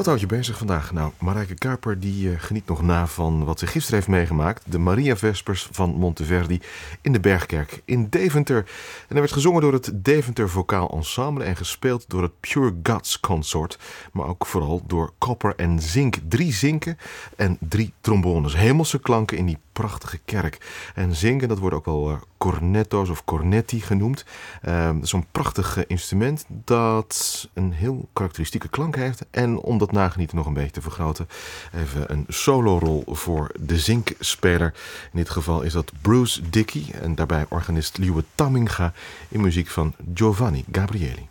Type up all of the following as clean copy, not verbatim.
Wat houdt je bezig vandaag? Nou, Marijke Kuiper die geniet nog na van wat ze gisteren heeft meegemaakt. De Maria Vespers van Monteverdi in de Bergkerk in Deventer. En er werd gezongen door het Deventer Vocaal Ensemble en gespeeld door het Pure Guts Consort. Maar ook vooral door Copper en Zink. 3 zinken en 3 trombones. Hemelse klanken in die prachtige kerk. En zinken, dat wordt ook wel cornetto's of cornetti genoemd. Dat is zo'n prachtig instrument dat een heel karakteristieke klank heeft. En om dat nagenieten nog een beetje te vergroten, even een solorol voor de zinkspeler. In dit geval is dat Bruce Dickey en daarbij organist Liewe Tamminga in muziek van Giovanni Gabrieli.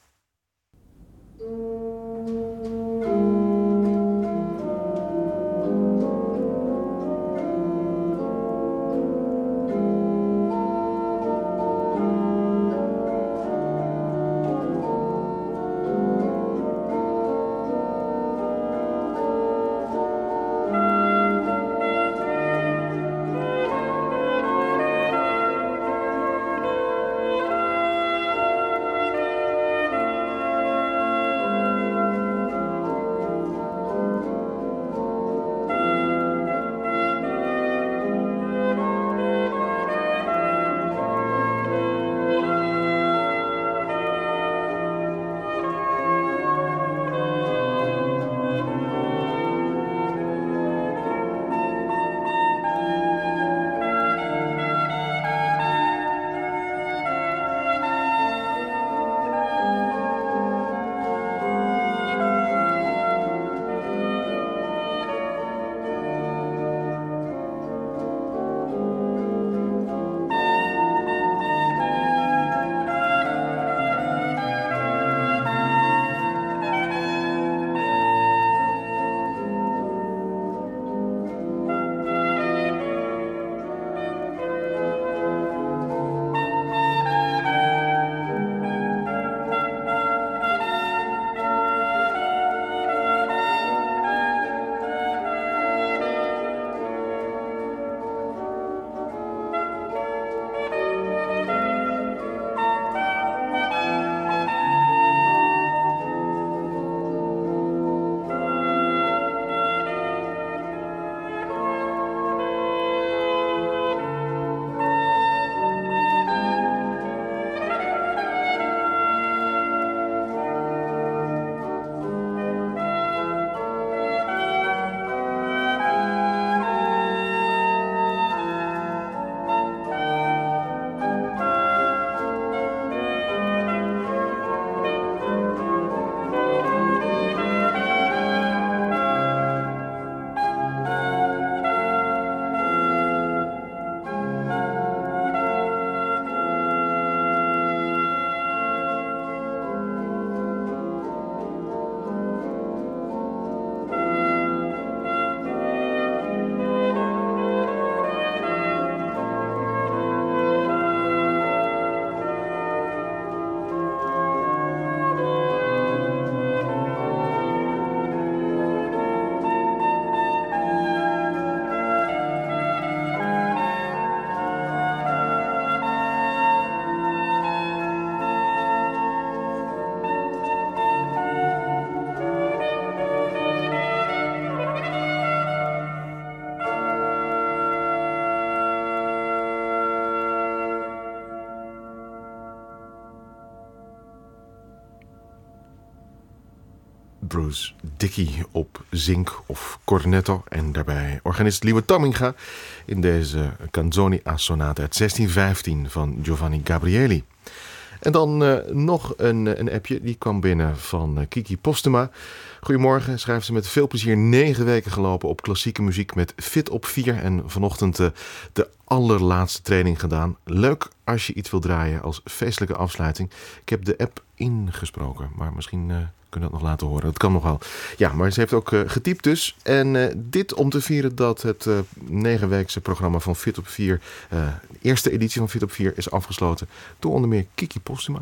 Bruce Dickey op zink of cornetto en daarbij organist Liewe Tamminga in deze Canzoni a Sonata uit 1615 van Giovanni Gabrieli. En dan nog een appje, die kwam binnen van Kiki Postema. Goedemorgen, schrijft ze, met veel plezier 9 weken gelopen op klassieke muziek met Fit op 4 en vanochtend de allerlaatste training gedaan. Leuk als je iets wil draaien als feestelijke afsluiting. Ik heb de app ingesproken, maar misschien kunnen we dat nog laten horen. Dat kan nog wel. Ja, maar ze heeft ook getypt dus. En dit om te vieren dat het 9-weekse programma van Fit op 4, de eerste editie van Fit op 4, is afgesloten door onder meer Kiki Postema.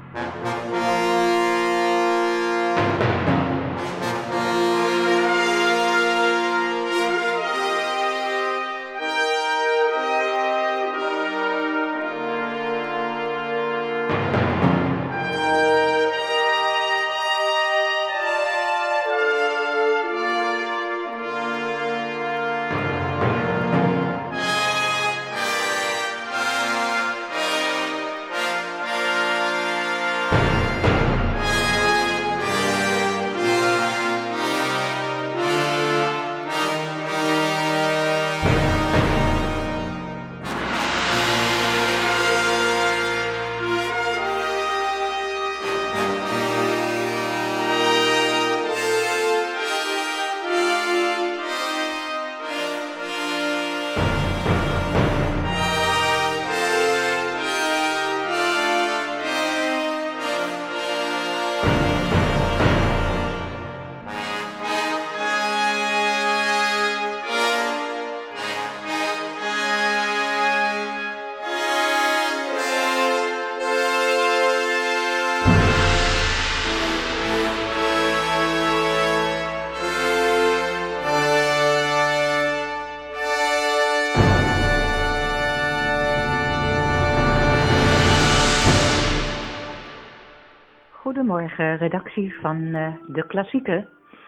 Goedemorgen, redactie van De Klassieken.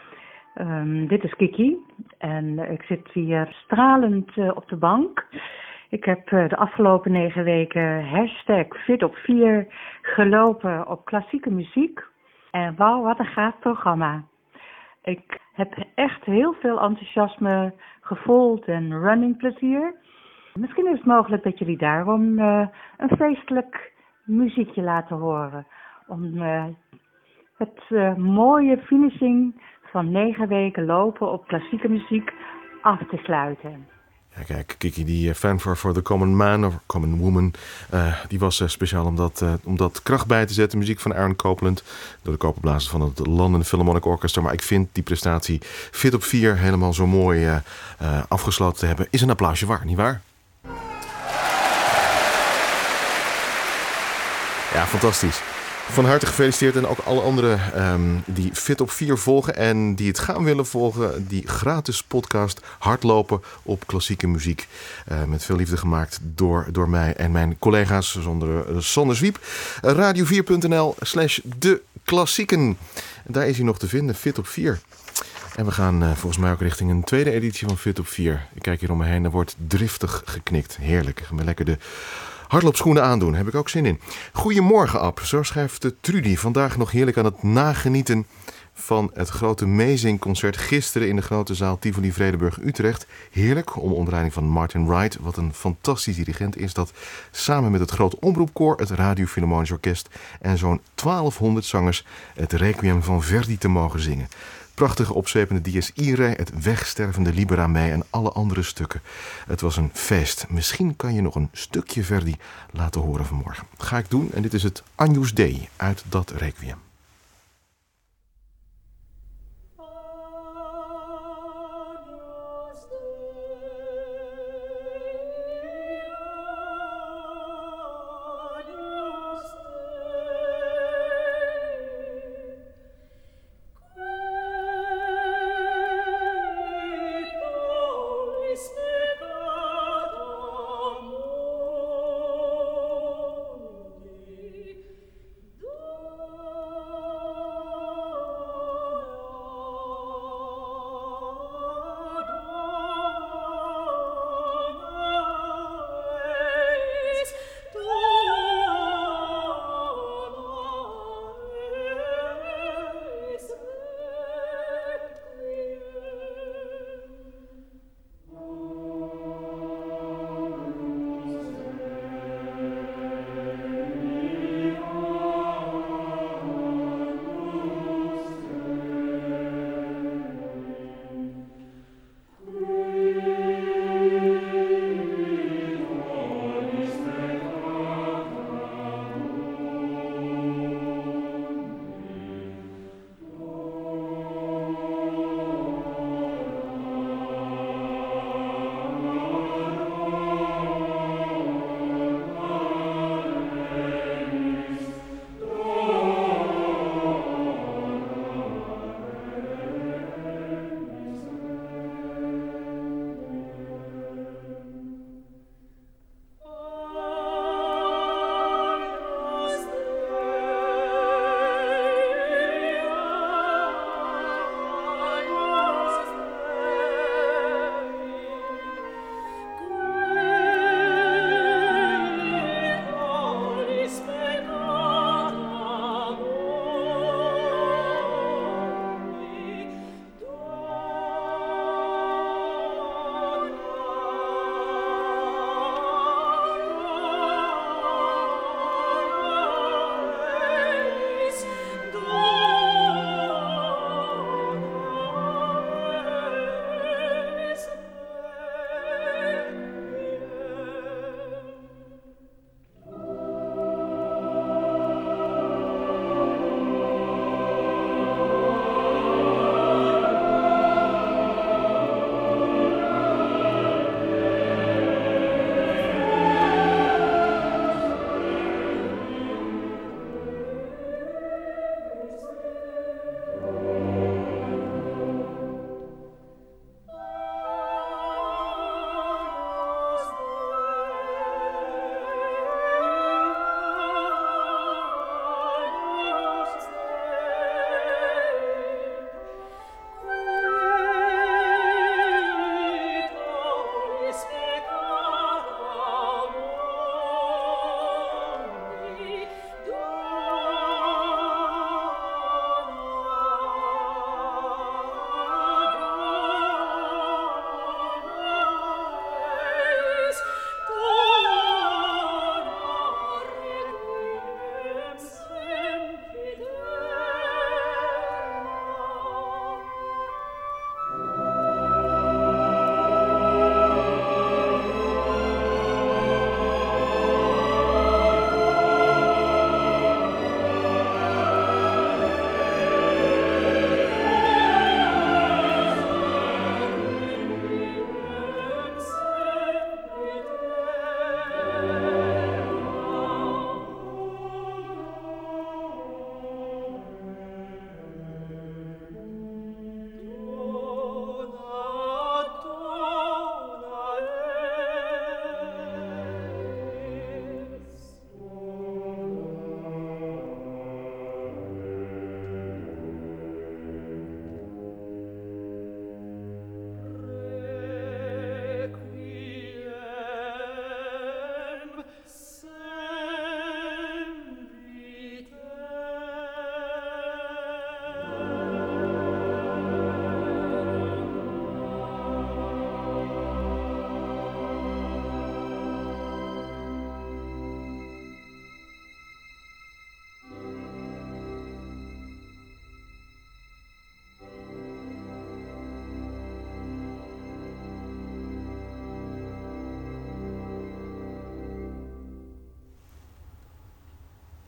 Dit is Kiki en ik zit hier stralend op de bank. Ik heb de afgelopen 9 weken #FitOp4 gelopen op klassieke muziek. En wauw, wat een gaaf programma. Ik heb echt heel veel enthousiasme gevoeld en running plezier. Misschien is het mogelijk dat jullie daarom een feestelijk muziekje laten horen. Om het mooie finishing van 9 weken lopen op klassieke muziek af te sluiten. Ja, kijk, Kiki, die Fanfare for the Common Man of Common Woman, die was speciaal om dat kracht bij te zetten. Muziek van Aaron Copland, door de koperblazers van het London Philharmonic Orchestra. Maar ik vind die prestatie Fit op 4 helemaal zo mooi afgesloten te hebben. Is een applausje waard, nietwaar? Ja, fantastisch. Van harte gefeliciteerd en ook alle anderen die Fit op 4 volgen en die het gaan willen volgen. Die gratis podcast Hardlopen op klassieke muziek. Met veel liefde gemaakt door mij en mijn collega's zonder zwiep. Radio4.nl/de-klassieken. Daar is hij nog te vinden, Fit op 4. En we gaan volgens mij ook richting een tweede editie van Fit op 4. Ik kijk hier om me heen, er wordt driftig geknikt. Heerlijk. Ik ga me lekker de hardloopschoenen aandoen, heb ik ook zin in. Goedemorgen, Ab. Zo schrijft Trudy. Vandaag nog heerlijk aan het nagenieten van het grote meezingconcert gisteren in de grote zaal Tivoli Vredenburg Utrecht. Heerlijk, onder leiding van Martin Wright. Wat een fantastisch dirigent is dat. Samen met het grote omroepkoor, het Radio Philharmonisch Orkest en zo'n 1200 zangers het Requiem van Verdi te mogen zingen. Prachtige opzwepende Dies Irae, het wegstervende Libera Mei en alle andere stukken. Het was een feest. Misschien kan je nog een stukje Verdi laten horen vanmorgen. Dat ga ik doen en dit is het Agnus Dei uit dat Requiem. Oh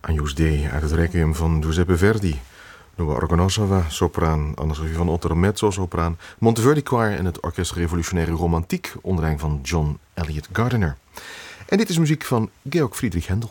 Agnus Dei uit het Requiem van Giuseppe Verdi. Noah Orgonosawa, sopraan. Anna-Sophie van Otter, mezzo-sopraan. Monteverdi Choir en het Orkest Revolutionaire Romantiek onder leiding van John Elliott Gardiner. En dit is muziek van Georg Friedrich Händel.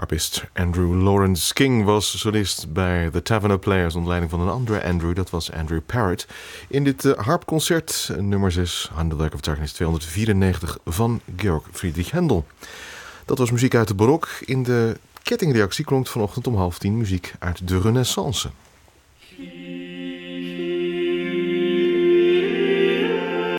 harpist Andrew Lawrence King was solist bij de Tavener Players onder leiding van een andere Andrew, dat was Andrew Parrott. In dit harpconcert, nummer 6, Handelwerkverzeichnis 294 van Georg Friedrich Händel. Dat was muziek uit de barok. In de kettingreactie klonk vanochtend om 9:30 muziek uit de Renaissance.